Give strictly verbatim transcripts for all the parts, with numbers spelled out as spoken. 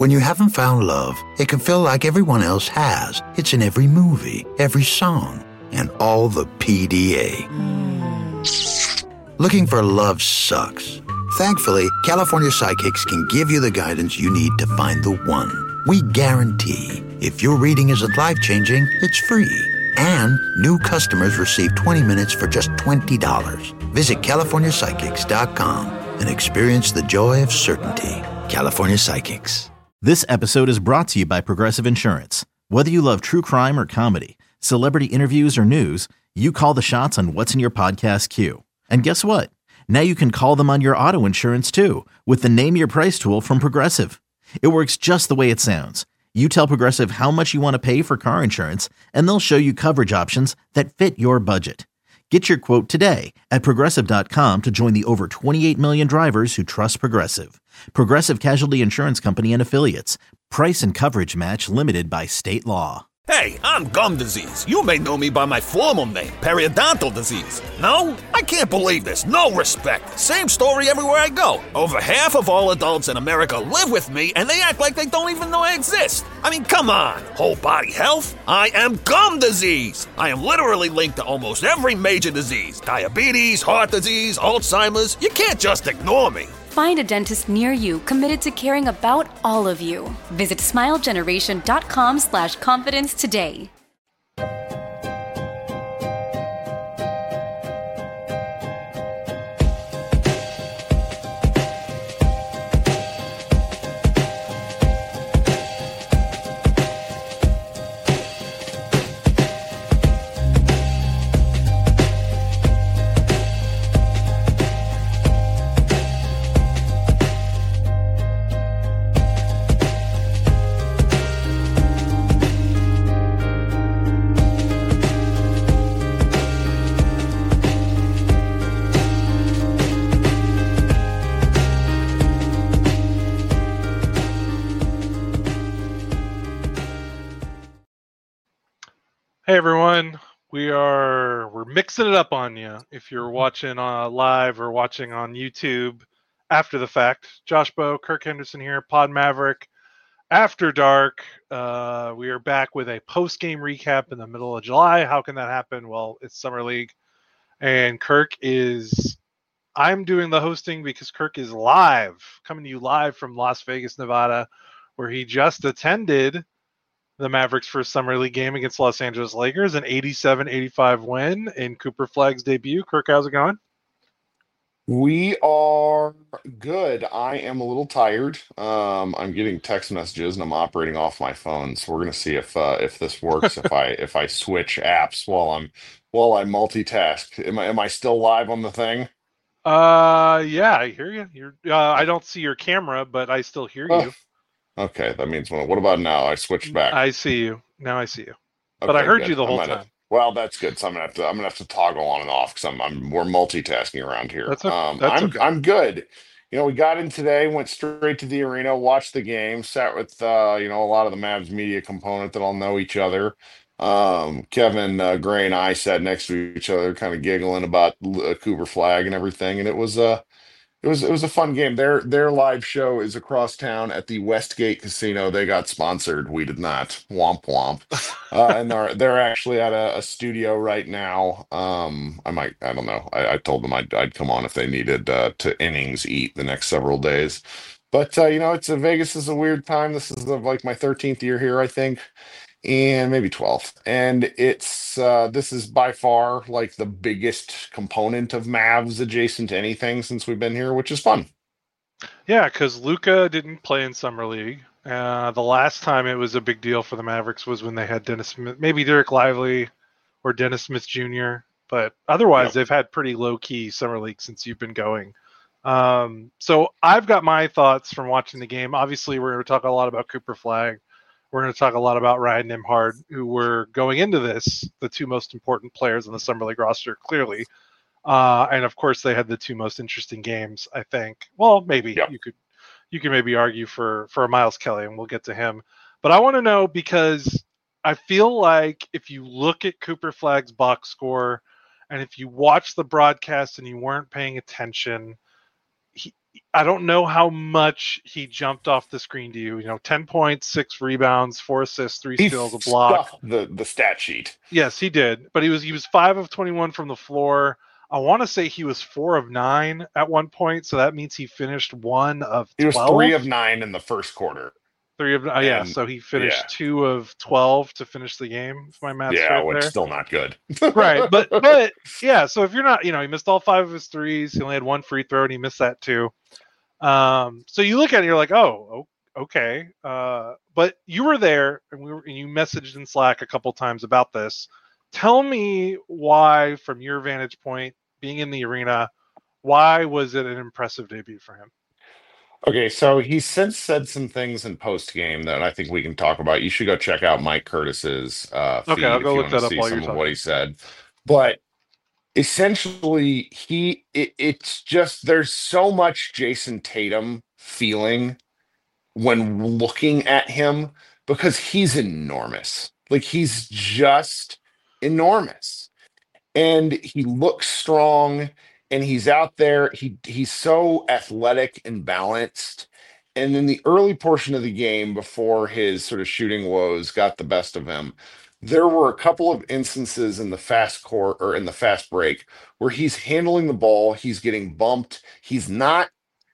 When you haven't found love, it can feel like everyone else has. It's in every movie, every song, and all the P D A. Mm. Looking for love sucks. Thankfully, California Psychics can give you the guidance you need to find the one. We guarantee if your reading isn't life-changing, it's free. And new customers receive twenty minutes for just twenty dollars. Visit California Psychics dot com and experience the joy of certainty. California Psychics. This episode is brought to you by Progressive Insurance. Whether you love true crime or comedy, celebrity interviews or news, you call the shots on what's in your podcast queue. And guess what? Now you can call them on your auto insurance too with the Name Your Price tool from Progressive. It works just the way it sounds. You tell Progressive how much you want to pay for car insurance, and they'll show you coverage options that fit your budget. Get your quote today at Progressive dot com to join the over twenty-eight million drivers who trust Progressive. Progressive Casualty Insurance Company and Affiliates. Price and coverage match limited by state law. Hey, I'm Gum Disease. You may know me by my formal name, Periodontal Disease. No? I can't believe this. No respect. Same story everywhere I go. Over half of all adults in America live with me, and they act like they don't even know I exist. I mean, come on. Whole body health? I am Gum Disease. I am literally linked to almost every major disease. Diabetes, heart disease, Alzheimer's. You can't just ignore me. Find a dentist near you committed to caring about all of you. Visit smilegeneration.com slash confidence today. Hey everyone, we are we're mixing it up on you. If you're watching uh, live or watching on YouTube after the fact, Josh Bowe, Kirk Henderson here, Pod Maverick. After dark, uh, we are back with a post-game recap in the middle of July. How can that happen? Well, it's Summer League, and Kirk is. I'm doing the hosting because Kirk is live, coming to you live from Las Vegas, Nevada, where he just attended the Mavericks' first Summer League game against Los Angeles Lakers, an eighty-seven eighty-five win in Cooper Flagg's debut. Kirk, how's it going? We are good. I am a little tired. Um, I'm getting text messages and I'm operating off my phone, so we're gonna see if uh, if this works. if I if I switch apps while I'm while I multitask. Am I am I still live on the thing? Uh, yeah, I hear you. You're. Uh, I don't see your camera, but I still hear you. Oh. Okay, that means what? What about now? I switched back. I see you now. I see you, okay, but I heard good. you the whole time. Have, well, that's good. So I'm gonna have to. I'm gonna have to toggle on and off because I'm. I'm. We're multitasking around here. That's, okay. um, that's I'm. okay. I'm good. You know, we got in today, went straight to the arena, watched the game, sat with uh, you know, a lot of the Mavs media component that all know each other. Um, Kevin uh, Gray and I sat next to each other, kind of giggling about uh, Cooper Flagg and everything, and it was uh It was it was a fun game. Their their live show is across town at the Westgate Casino. They got sponsored. We did not. Womp womp. Uh, and they're they're actually at a, a studio right now. Um, I might I don't know. I, I told them I'd I'd come on if they needed uh, to innings eat the next several days. But uh, you know, it's a Vegas is a weird time. This is uh, like my thirteenth year here, I think. And maybe twelfth. And it's uh this is by far like the biggest component of Mavs adjacent to anything since we've been here, which is fun. Yeah, because Luka didn't play in Summer League. Uh, the last time it was a big deal for the Mavericks was when they had Dennis Smith, maybe Derek Lively or Dennis Smith Junior But otherwise, yep. They've had pretty low-key Summer League since you've been going. Um, so I've got my thoughts from watching the game. Obviously, we're going to talk a lot about Cooper Flagg. We're going to talk a lot about Ryan Nembhard, who were going into this, the two most important players on the Summer League roster, clearly. Uh, and of course, they had the two most interesting games, I think. Well, maybe yeah. you could you could maybe argue for, for Miles Kelly, and we'll get to him. But I want to know, because I feel like if you look at Cooper Flagg's box score, and if you watch the broadcast and you weren't paying attention, he, I don't know how much he jumped off the screen to you. You know, ten points, six rebounds, four assists, three He steals, a block. stuffed the the stat sheet. Yes, he did. But he was he was five of twenty-one from the floor. I want to say he was four of nine at one point, so that means he finished one of He was twelve. three of nine in the first quarter. Three of uh, yeah, And- so he finished yeah. two of twelve to finish the game. If my math's Yeah, right which there. still not good. Right, but but yeah, so if you're not, you know, he missed all five of his threes. He only had one free throw, and he missed that too. Um, so you look at it, you're like, oh, okay. Uh, but you were there, and we were, and you messaged in Slack a couple times about this. Tell me why, from your vantage point, being in the arena, why was it an impressive debut for him? Okay, so he's since said some things in post game that I think we can talk about. You should go check out Mike Curtis's uh, feed Okay, I'll if go you look want to that up see while some you're of what he talking. said. But essentially, he it, it's just there's so much Jason Tatum feeling when looking at him because he's enormous. Like he's just enormous. And he looks strong and he's out there. He he's so athletic and balanced. And in the early portion of the game, before his sort of shooting woes got the best of him, there were a couple of instances in the fast court or in the fast break where he's handling the ball, he's getting bumped, he's not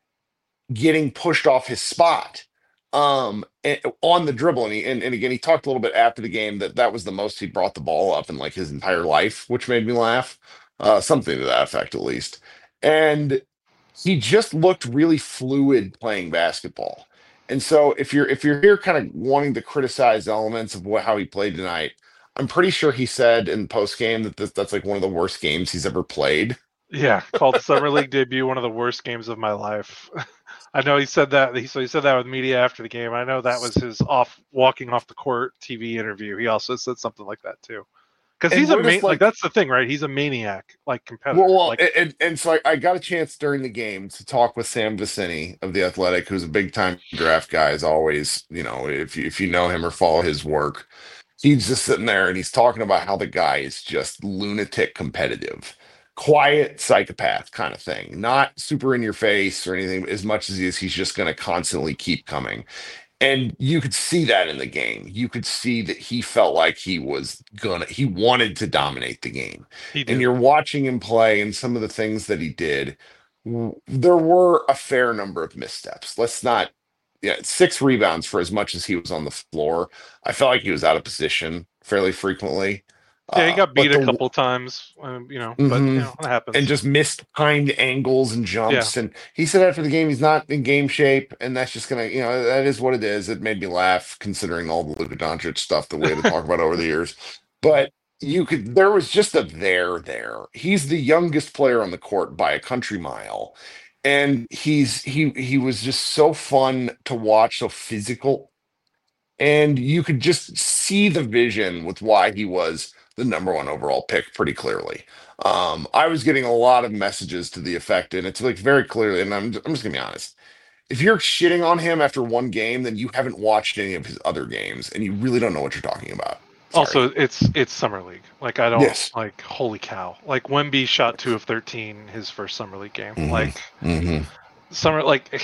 getting pushed off his spot um and, on the dribble. And, he, and and again, he talked a little bit after the game that that was the most he brought the ball up in like his entire life, which made me laugh. Uh, something to that effect, at least. And he just looked really fluid playing basketball. And so if you're if you're here kind of wanting to criticize elements of what how he played tonight, I'm pretty sure he said in post game that this, that's like one of the worst games he's ever played. Yeah, called Summer League debut one of the worst games of my life. I know he said that. He, so he said that with media after the game. I know that was his off walking off the court T V interview. He also said something like that too, because And he's a what man, is, like, like- that's the thing, right? He's a maniac, like competitor. Well, well like, and, and so I, I got a chance during the game to talk with Sam Vicini of The Athletic, who's a big time draft guy, as always. You know, if you, if you know him or follow his work, he's just sitting there and he's talking about how the guy is just lunatic competitive, quiet psychopath kind of thing, not super in your face or anything as much as he is. He's just going to constantly keep coming. And you could see that in the game. You could see that he felt like he was gonna, he wanted to dominate the game. he did. And you're watching him play and some of the things that he did, w- there were a fair number of missteps. Let's not, yeah, six rebounds for as much as he was on the floor. I felt like he was out of position fairly frequently. yeah, he Uh, got beat but a the- couple times, um, you know, but Mhm. you know, it happens. and just missed timed angles and jumps. And he said after the game, he's not in game shape, and that's just gonna, you know, that is what it is. It made me laugh considering all the Luka Doncic stuff that we had to talk about over the years. But you could, there was just a there there. He's the youngest player on the court by a country mile, and he's he he was just so fun to watch, so physical, and you could just see the vision with why he was the number one overall pick pretty clearly. Um, I was getting a lot of messages to the effect, and it's like very clearly, and I'm, I'm just gonna be honest. If you're shitting on him after one game, then you haven't watched any of his other games, and you really don't know what you're talking about. Sorry. Also, it's it's summer league. Like I don't Yes. like. Holy cow! Like Wemby shot two of thirteen his first summer league game. Mhm. Like Mhm. summer, like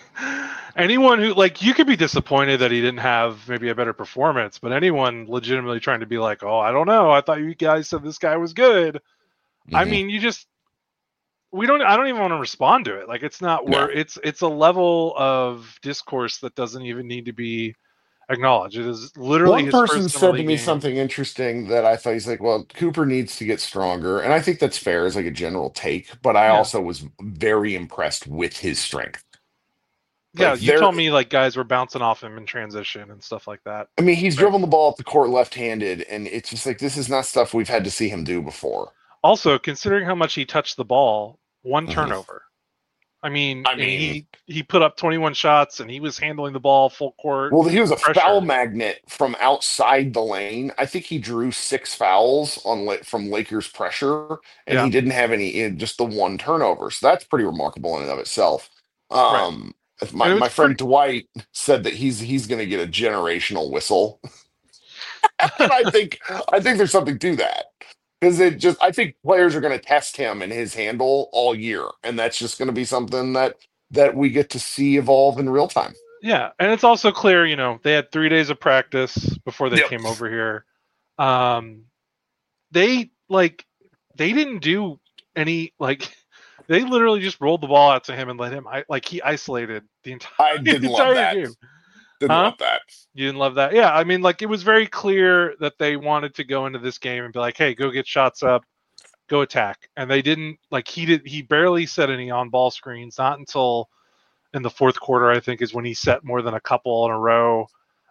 anyone who like you could be disappointed that he didn't have maybe a better performance, but anyone legitimately trying to be like, oh, I don't know, I thought you guys said this guy was good. I Mhm. mean, you just we don't. I don't even want to respond to it. Like it's not No. where it's it's a level of discourse that doesn't even need to be acknowledged. It is literally One his person first summer said to league me game. something interesting that I thought he's like, well, Cooper needs to get stronger. And I think that's fair as like a general take, but I Yeah. also was very impressed with his strength. Yeah, Like, you there- told me like guys were bouncing off him in transition and stuff like that. I mean, he's Right. dribbling the ball up the court left-handed, and it's just like this is not stuff we've had to see him do before. Also, considering how much he touched the ball, one Mhm. turnover. I mean, I and mean- he he put up twenty-one shots and he was handling the ball full court. Well, he was a Pressure. foul magnet from outside the lane. I think he drew six fouls on La- from Lakers pressure, and Yeah. he didn't have any, in just the one turnover. So that's pretty remarkable in and of itself. Um, my And it my was friend Dwight said that he's he's going to get a generational whistle, and I think I think there's something to that. Because it just, I think players are going to test him and his handle all year, and that's just going to be something that that we get to see evolve in real time. Yeah, and it's also clear, you know, they had three days of practice before they Yep. came over here. Um, they like they didn't do any like they literally just rolled the ball out to him and let him I, like he isolated the entire, I didn't the love entire that. game. Didn't Huh? love that. You didn't love that? Yeah, I mean, like it was very clear that they wanted to go into this game and be like, "Hey, go get shots up, go attack," and they didn't. Like he did, he barely set any on-ball screens. Not until in the fourth quarter, I think, is when he set more than a couple in a row.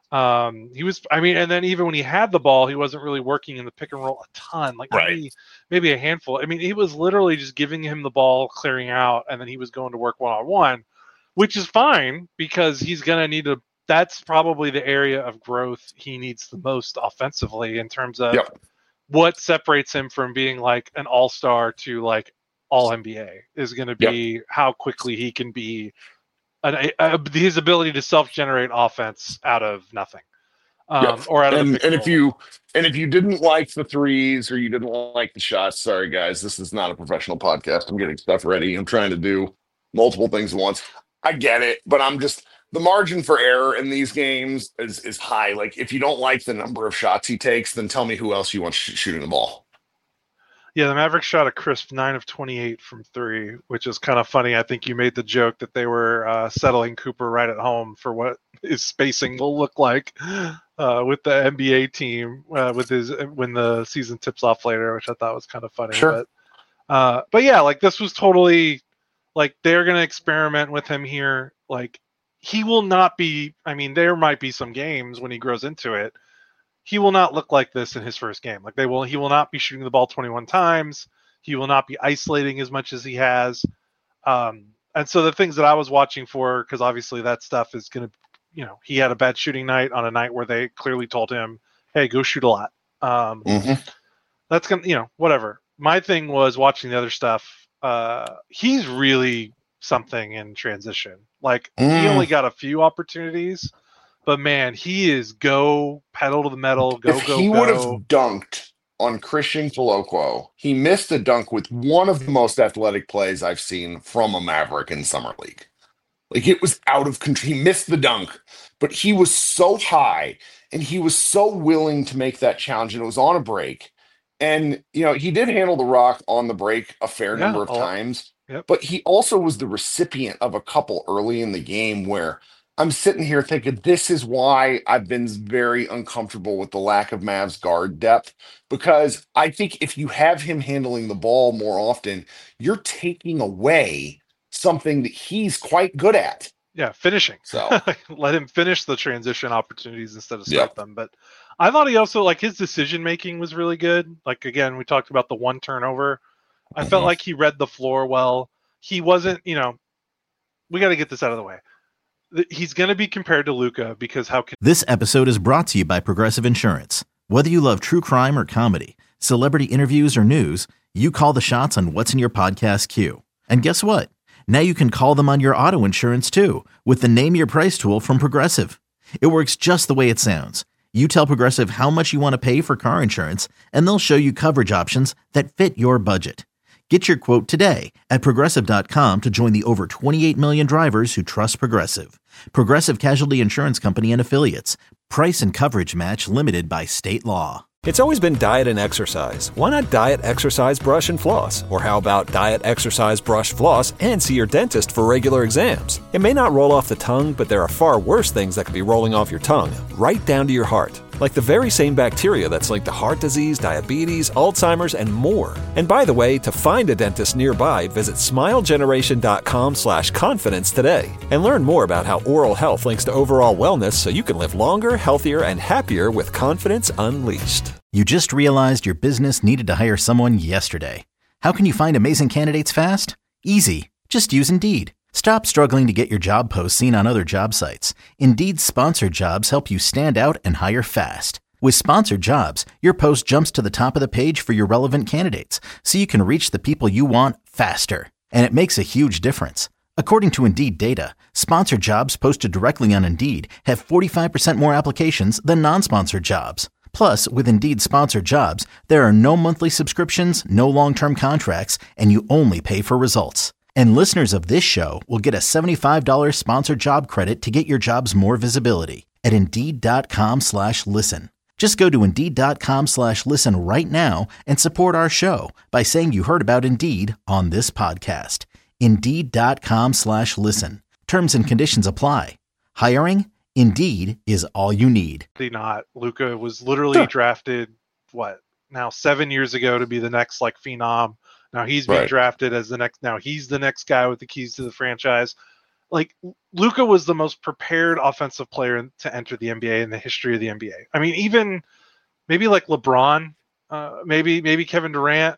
Um, he was, I mean, and then even when he had the ball, he wasn't really working in the pick and roll a ton, like Right. maybe, maybe a handful. I mean, he was literally just giving him the ball, clearing out, and then he was going to work one-on-one, which is fine because he's going to need to, that's probably the area of growth he needs the most offensively in terms of Yep. what separates him from being like an all-star to like all N B A is going to be Yep. how quickly he can be An, a, a, his ability to self-generate offense out of nothing, um, Yep. or out of and the pick and and if roll. you and if you didn't like the threes or you didn't like the shots, sorry guys, this is not a professional podcast. I'm getting stuff ready. I'm trying to do multiple things at once. I get it, but I'm just the margin for error in these games is is high. Like if you don't like the number of shots he takes, then tell me who else you want sh- shooting the ball. Yeah, the Mavericks shot a crisp nine of twenty-eight from three, which is kind of funny. I think you made the joke that they were uh, settling Cooper right at home for what his spacing will look like uh, with the N B A team uh, with his when the season tips off later, which I thought was kind of funny. Sure. But, uh, but yeah, like this was totally like they're gonna experiment with him here. Like he will not be. I mean, there might be some games when he grows into it. He will not look like this in his first game. Like they will, he will not be shooting the ball twenty-one times. He will not be isolating as much as he has. Um, and so the things that I was watching for, because obviously that stuff is going to, you know, he had a bad shooting night on a night where they clearly told him, "Hey, go shoot a lot." Um, Mm-hmm. That's gonna, you know, whatever. My thing was watching the other stuff. Uh, he's really something in transition. Like he Mm. only got a few opportunities. But man, he is go pedal to the metal, go If go he go. would have dunked on Christian Colocquo, he missed a dunk with one of the most athletic plays I've seen from a Maverick in Summer League. Like it was out of control. He missed the dunk, but he was so high and he was so willing to make that challenge, and it was on a break. And you know, he did handle the rock on the break a fair Yeah, number of a lot. times, Yep. but he also was the recipient of a couple early in the game where I'm sitting here thinking this is why I've been very uncomfortable with the lack of Mavs guard depth, because I think if you have him handling the ball more often, you're taking away something that he's quite good at. Yeah, finishing. So Let him finish the transition opportunities instead of start Yep. them. But I thought he also, like, his decision making was really good. Like, again, we talked about the one turnover. I felt Mhm. like he read the floor well. He wasn't, you know, we got to get this out of the way. Th- He's going to be compared to Luka because how can This episode is brought to you by Progressive Insurance. Whether you love true crime or comedy, celebrity interviews or news, you call the shots on what's in your podcast queue. And guess what? Now you can call them on your auto insurance too with the Name Your Price tool from Progressive. It works just the way it sounds. You tell Progressive how much you want to pay for car insurance, and they'll show you coverage options that fit your budget. Get your quote today at Progressive dot com to join the over twenty-eight million drivers who trust Progressive. Progressive Casualty Insurance Company and Affiliates. Price and coverage match limited by state law. It's always been diet and exercise. Why not diet, exercise, brush, and floss? Or how about diet, exercise, brush, floss, and see your dentist for regular exams? It may not roll off the tongue, but there are far worse things that could be rolling off your tongue, right down to your heart. Like the very same bacteria that's linked to heart disease, diabetes, Alzheimer's, and more. And by the way, to find a dentist nearby, visit smilegeneration.com slash confidence today. And learn more about how oral health links to overall wellness so you can live longer, healthier, and happier with confidence unleashed. You just realized your business needed to hire someone yesterday. How can you find amazing candidates fast? Easy. Just use Indeed. Stop struggling to get your job posts seen on other job sites. Indeed's sponsored jobs help you stand out and hire fast. With sponsored jobs, your post jumps to the top of the page for your relevant candidates, so you can reach the people you want faster. And it makes a huge difference. According to Indeed data, sponsored jobs posted directly on Indeed have forty-five percent more applications than non-sponsored jobs. Plus, with Indeed sponsored jobs, there are no monthly subscriptions, no long-term contracts, and you only pay for results. And listeners of this show will get a seventy-five dollars sponsored job credit to get your jobs more visibility at Indeed.com slash listen. Just go to Indeed.com slash listen right now and support our show by saying you heard about Indeed on this podcast. Indeed.com slash listen. Terms and conditions apply. Hiring? Indeed is all you need. Not. Luka was literally Sure. drafted, what, now seven years ago to be the next like phenom. Now he's being Right. drafted as the next. Now he's the next guy with the keys to the franchise. Like Luka was the most prepared offensive player to enter the N B A in the history of the N B A. I mean, even maybe like LeBron, uh, maybe maybe Kevin Durant,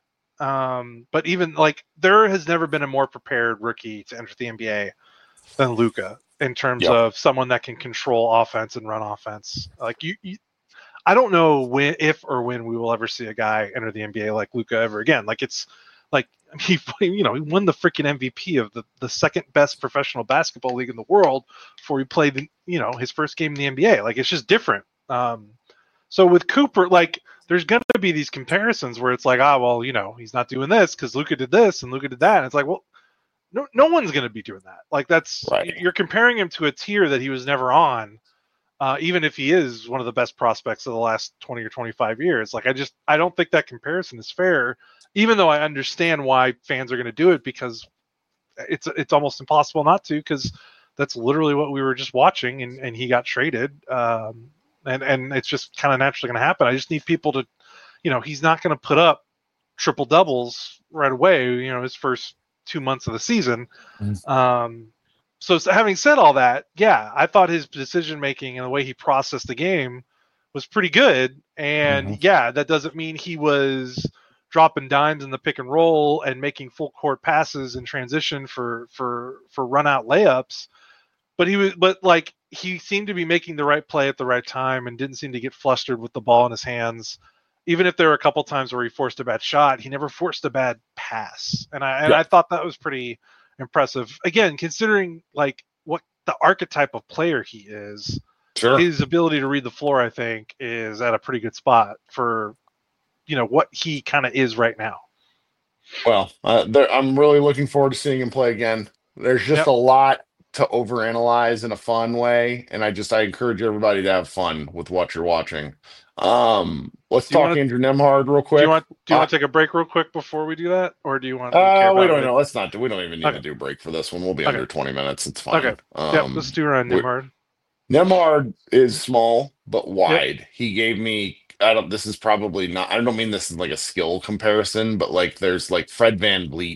um, but even like there has never been a more prepared rookie to enter the N B A than Luka in terms Yep. of someone that can control offense and run offense. Like you, you I don't know when, if or when we will ever see a guy enter the N B A like Luka ever again. Like it's like he, you know, he won the freaking M V P of the, the second best professional basketball league in the world before he played, the, you know, his first game in the N B A. Like it's just different. Um, so with Cooper, like there's going to be these comparisons where it's like, ah, well, you know, he's not doing this because Luka did this and Luka did that. And it's like, well, no, no one's going to be doing that. Like that's Right. You're comparing him to a tier that he was never on. Uh, even if he is one of the best prospects of the last twenty or twenty-five years. Like I just, I don't think that comparison is fair, even though I understand why fans are going to do it because it's, it's almost impossible not to, because that's literally what we were just watching and, and he got traded. Um, and, and it's just kind of naturally going to happen. I just need people to, you know, he's not going to put up triple doubles right away, you know, his first two months of the season. Mm. Um, So, so having said all that, yeah, I thought his decision making and the way he processed the game was pretty good. And Mhm. yeah, that doesn't mean he was dropping dimes in the pick and roll and making full court passes in transition for for for run out layups. But he was, but like he seemed to be making the right play at the right time and didn't seem to get flustered with the ball in his hands. Even if there were a couple times where he forced a bad shot, he never forced a bad pass. And I and Yeah. I thought that was pretty impressive. Again, considering like what the archetype of player he is, Sure. his ability to read the floor, I think, is at a pretty good spot for, you know, what he kind of is right now. Well, uh, there, I'm really looking forward to seeing him play again. There's just Yep. a lot to overanalyze in a fun way, and I just I encourage everybody to have fun with what you're watching. Um, let's Do you talk wanna- Andrew Nemhard real Do quick. you want do you Uh, want to take a break real quick before we do that, or do you want? Do you care Uh, we about don't it? know. Let's not do. We don't even need Okay. to do a break for this one. We'll be Okay. under twenty minutes. It's fine. Okay. Um, Yep. Let's do run we- Nimrod. Nemhard is small but wide. He gave me. I don't. This is probably not. I don't mean this is like a skill comparison, but like there's like Fred Van Vliet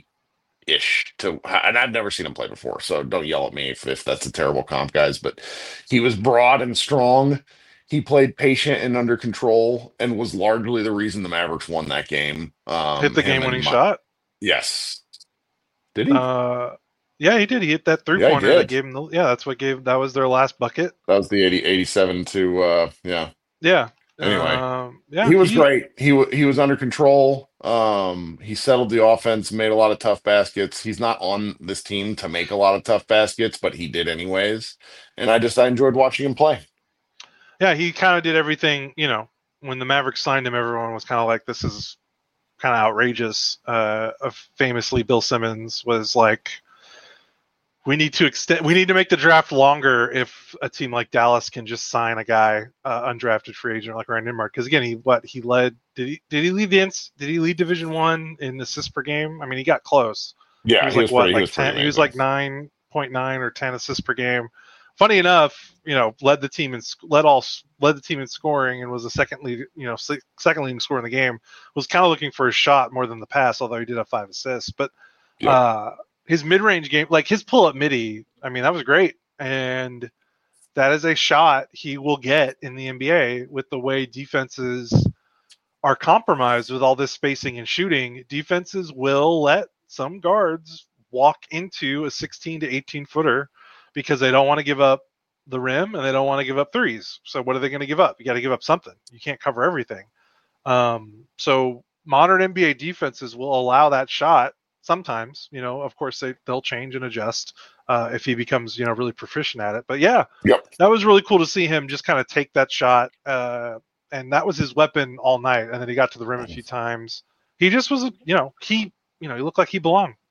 ish to, and I've never seen him play before, so don't yell at me if, if that's a terrible comp, guys. But he was broad and strong. He played patient and under control, and was largely the reason the Mavericks won that game. Um, Hit the him game-winning and Mi- shot. Yes. Did he? Uh, yeah, he did. He hit that three Yeah, he pointer that did. gave him the. Yeah, that's what gave. That was their last bucket. that was the eighty, eighty-seven to. Uh, yeah. Yeah. Anyway, um, yeah, he was great. He wa he was under control. Um, he settled the offense, made a lot of tough baskets. He's not on this team to make a lot of tough baskets, but he did anyways. And I just I enjoyed watching him play. Yeah, he kind of did everything. You know, when the Mavericks signed him, everyone was kind of like, "This is kind of outrageous." Uh, famously, Bill Simmons was like, "We need to extend. We need to make the draft longer if a team like Dallas can just sign a guy, uh, undrafted free agent like Ryan Nembhard." Because again, he what he led. Did he did he lead the ins- Did he lead Division One in assists per game? I mean, he got close. Yeah, he was he like was what, pretty, he like was pretty ten. He was amazing. like nine point nine or ten assists per game. Funny enough, you know, led the team in sc- led all s- led the team in scoring and was the second lead, you know, se- second leading scorer in the game. Was kind of looking for a shot more than the pass, although he did have five assists. But Yep. uh, his mid range game, like his pull up midi, I mean, that was great, and that is a shot he will get in the N B A with the way defenses are compromised with all this spacing and shooting. Defenses will let some guards walk into a sixteen to eighteen footer because they don't want to give up the rim and they don't want to give up threes. So what are they going to give up? You got to give up something. You can't cover everything. Um, so modern N B A defenses will allow that shot sometimes. You know, of course they they'll change and adjust uh, if he becomes, you know, really proficient at it. But yeah, Yep. that was really cool to see him just kind of take that shot. Uh, and that was his weapon all night. And then he got to the rim a few times. He just was, you know, he, you know, he looked like he belonged.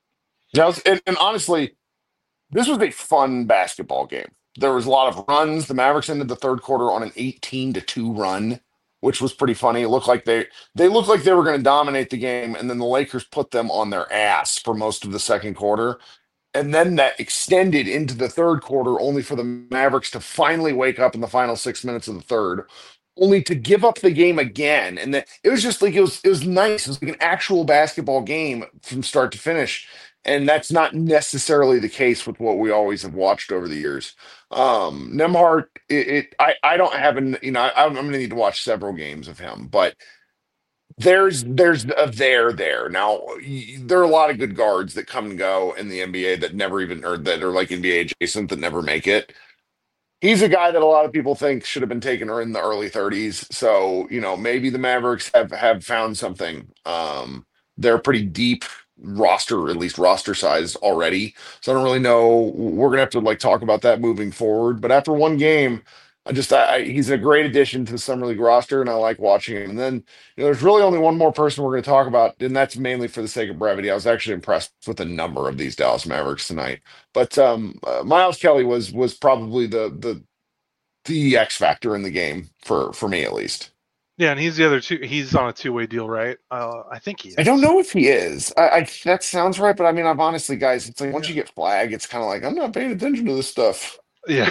Yeah, and, and honestly, this was a fun basketball game. There was a lot of runs. The Mavericks ended the third quarter on an eighteen to two run, which was pretty funny. It looked like they they looked like they were going to dominate the game, and then the Lakers put them on their ass for most of the second quarter. And then that extended into the third quarter, only for the Mavericks to finally wake up in the final six minutes of the third, only to give up the game again. And that it was just like it was it was nice. It was like an actual basketball game from start to finish. And that's not necessarily the case with what we always have watched over the years. Um, Nembhard, it, it I I don't have an you know I, I'm going to need to watch several games of him, but there's there's a there there now. y- There are a lot of good guards that come and go in the N B A that never even or that are like N B A adjacent that never make it. He's a guy that a lot of people think should have been taken in the early thirties. So, you know, maybe the Mavericks have have found something. Um, they're pretty deep roster, at least roster size already. So I don't really know. We're gonna have to like talk about that moving forward. But after one game, I just I, I- he's a great addition to the summer league roster, and I like watching him. And then you know, there's really only one more person we're going to talk about, and that's mainly for the sake of brevity. I was actually impressed with a number of these Dallas Mavericks tonight. But um, uh, Miles Kelly was was probably the the the X factor in the game for for me at least. Yeah, and he's the other two. He's on a two-way deal, right? Uh, I think he is. I don't know if he is. I, I that sounds right, but I mean, I've honestly, guys, it's like once Yeah. you get flagged, it's kind of like I'm not paying attention to this stuff. Yeah,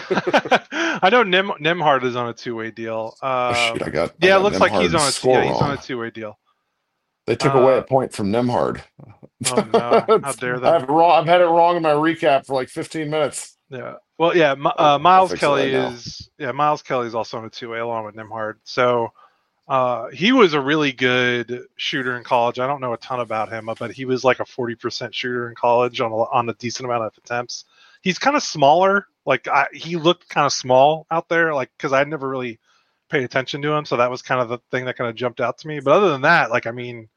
I know Nem Nemhard is on a two-way deal. Oh Um, shit, I got. I yeah, it got looks like he's Nemhard's on a score yeah, he's on a wrong. two-way deal. They took away Uh, a point from Nemhard. Oh no! How dare I them? have it wrong. I've had it wrong in my recap for like fifteen minutes. Yeah. Well, yeah. Mi- I'll- Uh, I'll Miles fix it Kelly right now. is yeah. Miles Kelly is also on a two-way along with Nemhard. So uh, he was a really good shooter in college. I don't know a ton about him, but he was like a forty percent shooter in college on a, on a decent amount of attempts. He's kind of smaller. Like I, he looked kind of small out there, like because I never really paid attention to him. So that was kind of the thing that kind of jumped out to me. But other than that, like I mean,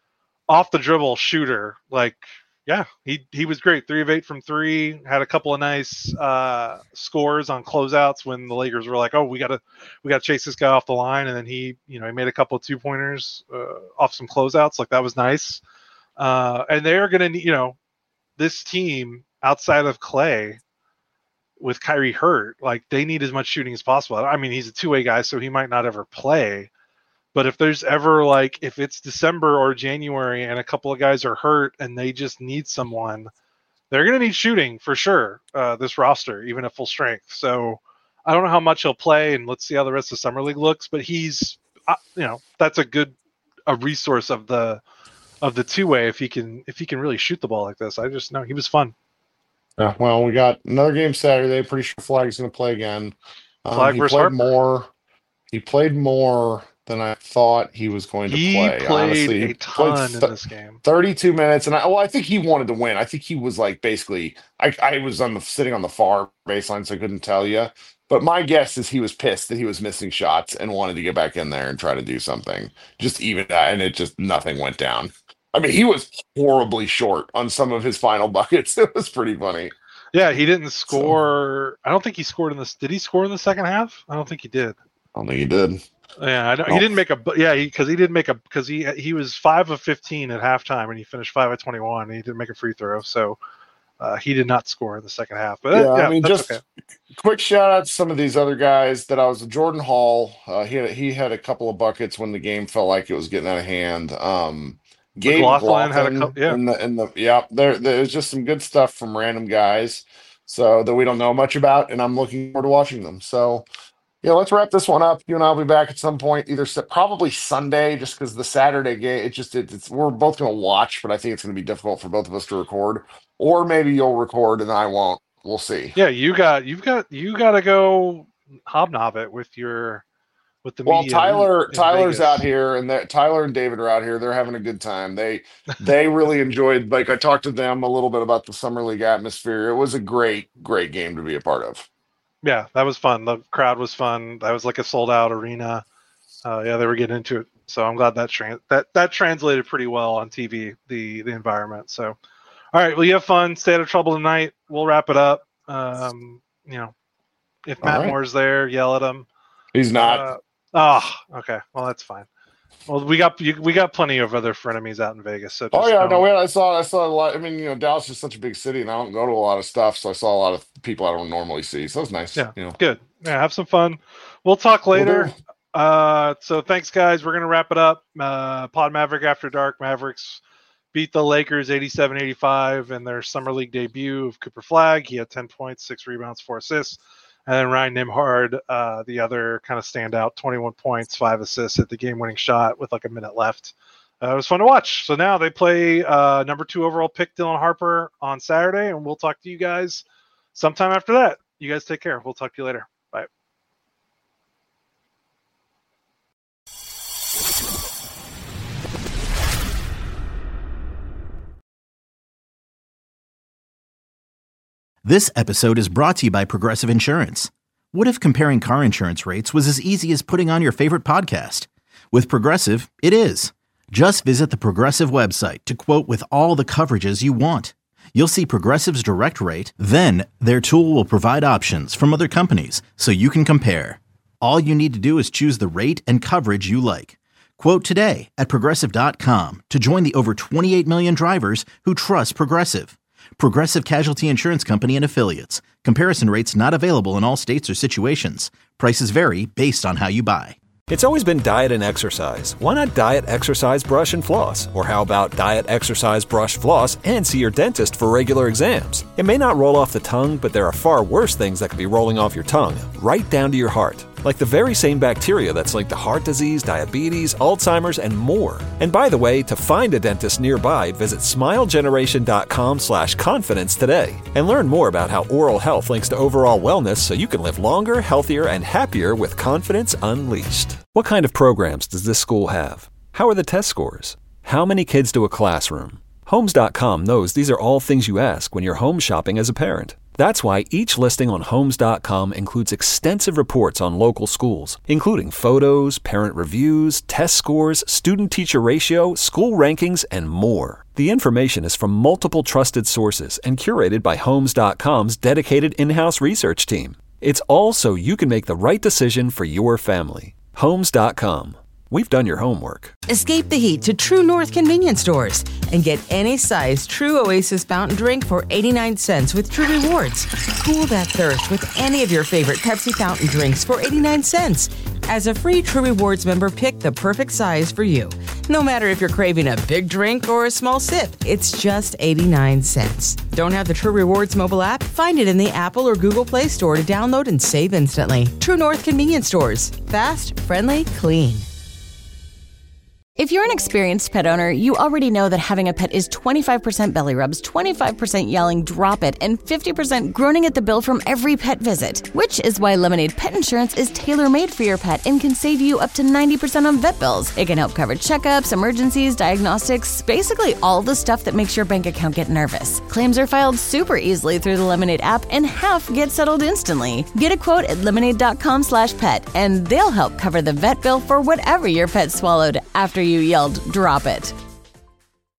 off the dribble shooter, like yeah, he he was great. Three of eight from three. Had a couple of nice uh, scores on closeouts when the Lakers were like, "Oh, we gotta we gotta chase this guy off the line," and then he you know he made a couple of two pointers uh, off some closeouts. Like that was nice. Uh, and they're gonna need you know this team outside of Clay with Kyrie hurt, like they need as much shooting as possible. I mean, he's a two-way guy, so he might not ever play. But if there's ever like if it's December or January and a couple of guys are hurt and they just need someone, they're going to need shooting for sure. Uh, this roster, even at full strength. So I don't know how much he'll play, and let's see how the rest of summer league looks. But he's, uh, you know, that's a good a resource of the of the two way if he can if he can really shoot the ball like this. I just know he was fun. Yeah, well, we got another game Saturday. Pretty sure Flag's going to play again. Um, Flag he versus played Harper. more. He played more than I thought he was going to He play. played Honestly, a he ton played in th- this game. thirty-two minutes, and I, well, I think he wanted to win. I think he was like basically. I, I was on the sitting on the far baseline, so I couldn't tell you. But my guess is he was pissed that he was missing shots and wanted to get back in there and try to do something. Just even that, and it just nothing went down. I mean, he was horribly short on some of his final buckets. It was pretty funny. Yeah, he didn't score. I don't think he scored in this. Did he score in the second half? I don't think he did. I don't think he did. Yeah, I don't, No. he didn't make a. bu- Yeah, because he, didn't make a because he he was five of fifteen at halftime and he finished five of twenty-one. And he didn't make a free throw, so uh, he did not score in the second half. But Yeah, uh, yeah, I mean, that's just okay. quick shout out to some of these other guys that I was. Jordan Hall, uh, he had he had a couple of buckets when the game felt like it was getting out of hand. Um, Gabe McLaughlin had a McLaughlin cou- yeah. in the in the yeah, there there's just some good stuff from random guys, so that we don't know much about, and I'm looking forward to watching them. So. Yeah, let's wrap this one up. You and I'll be back at some point, either sa- probably Sunday, just because the Saturday game. It just it, it's we're both going to watch, but I think it's going to be difficult for both of us to record. Or maybe you'll record and I won't. We'll see. Yeah, you got you've got you got to go hobnob it with your with the Well, media. Tyler in Tyler's Vegas. out here, and they're- Tyler and David are out here. They're having a good time. They they really enjoyed. Like I talked to them a little bit about the summer league atmosphere. It was a great great game to be a part of. Yeah, that was fun. The crowd was fun. That was like a sold out arena. Uh, yeah, they were getting into it. So I'm glad that trans that that translated pretty well on T V. The the environment. So, all right, well, you have fun. Stay out of trouble tonight. We'll wrap it up. Um, you know, if All Matt right. Moore's there, yell at him. He's not. Uh, oh, okay. Well, that's fine. Well, we got we got plenty of other frenemies out in Vegas. So oh yeah, don't... no, I saw I saw a lot. I mean, you know, Dallas is such a big city, and I don't go to a lot of stuff, so I saw a lot of people I don't normally see. So it's nice. Yeah, you know. Good. Yeah, have some fun. We'll talk later. We'll uh, so thanks, guys. We're gonna wrap it up. Uh, Pod Maverick After Dark. Mavericks beat the Lakers eighty-seven eighty-five in their summer league debut of Cooper Flagg. He had ten points, six rebounds, four assists. And then Ryan Nembhard, uh, the other kind of standout, twenty-one points, five assists at the game-winning shot with like a minute left. Uh, it was fun to watch. So now they play uh, number two overall pick Dylan Harper on Saturday, and we'll talk to you guys sometime after that. You guys take care. We'll talk to you later. Bye. This episode is brought to you by Progressive Insurance. What if comparing car insurance rates was as easy as putting on your favorite podcast? With Progressive, it is. Just visit the Progressive website to quote with all the coverages you want. You'll see Progressive's direct rate, then their tool will provide options from other companies so you can compare. All you need to do is choose the rate and coverage you like. Quote today at Progressive dot com to join the over twenty-eight million drivers who trust Progressive. Progressive Casualty Insurance Company and Affiliates. Comparison rates not available in all states or situations. Prices vary based on how you buy. It's always been diet and exercise. Why not diet, exercise, brush, and floss? Or how about diet, exercise, brush, floss, and see your dentist for regular exams? It may not roll off the tongue, but there are far worse things that could be rolling off your tongue, right down to your heart. Like the very same bacteria that's linked to heart disease, diabetes, Alzheimer's, and more. And by the way, to find a dentist nearby, visit smilegeneration.com slash confidence today. And learn more about how oral health links to overall wellness so you can live longer, healthier, and happier with confidence unleashed. What kind of programs does this school have? How are the test scores? How many kids do a classroom? Homes dot com knows these are all things you ask when you're home shopping as a parent. That's why each listing on Homes dot com includes extensive reports on local schools, including photos, parent reviews, test scores, student-teacher ratio, school rankings, and more. The information is from multiple trusted sources and curated by Homes dot com's dedicated in-house research team. It's all so you can make the right decision for your family. Homes dot com. We've done your homework. Escape the heat to True North convenience stores and get any size True Oasis fountain drink for eighty-nine cents with True Rewards. Cool that thirst with any of your favorite Pepsi fountain drinks for eighty-nine cents. As a free True Rewards member, pick the perfect size for you. No matter if you're craving a big drink or a small sip, it's just eighty-nine cents. Don't have the True Rewards mobile app? Find it in the Apple or Google Play Store to download and save instantly. True North convenience stores. Fast, friendly, clean. If you're an experienced pet owner, you already know that having a pet is twenty-five percent belly rubs, twenty-five percent yelling, drop it, and fifty percent groaning at the bill from every pet visit. Which is why Lemonade Pet Insurance is tailor-made for your pet and can save you up to ninety percent on vet bills. It can help cover checkups, emergencies, diagnostics, basically all the stuff that makes your bank account get nervous. Claims are filed super easily through the Lemonade app and half get settled instantly. Get a quote at lemonade.com slash pet and they'll help cover the vet bill for whatever your pet swallowed after you yelled, drop it.